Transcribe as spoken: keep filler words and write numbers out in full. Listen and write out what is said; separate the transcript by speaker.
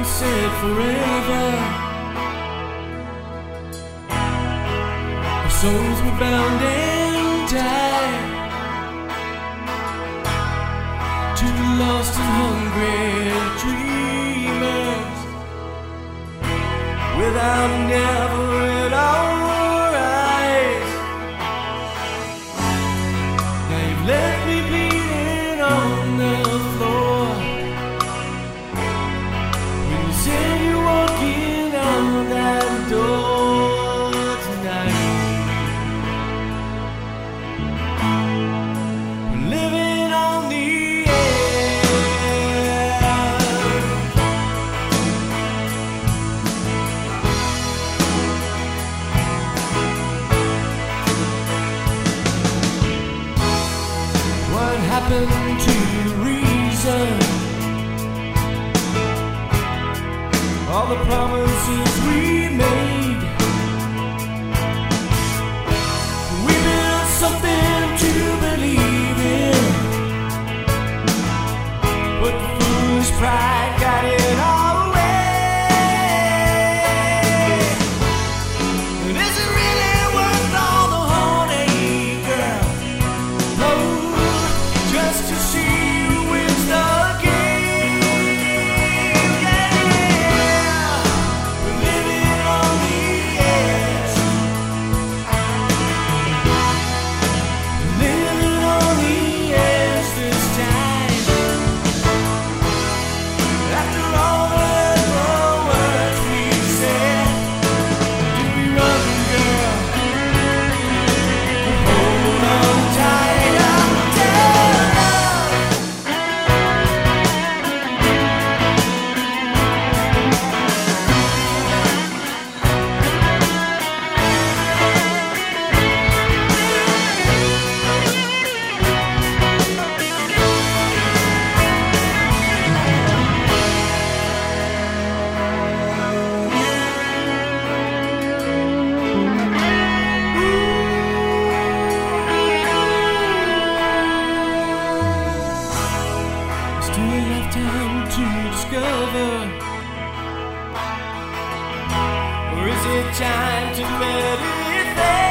Speaker 1: said forever. Our souls were bound and tied, two lost and hungry dreamers, without never in our eyes. Now you've left me bleeding on the floor. When you said you're walking out that door tonight, we're living on the edge. What happened to reason? All the promises we made. We built something to believe in, but the foolish pride got it all away. And is it really worth all the heartache, girl? Oh, just to see who wins the game. Yeah, we're living on the edge. Living on the edge this time. After all the words we said, do we run, girl? Hold on tight, I'll tell you. Still enough time to discover, or is it time to meditate?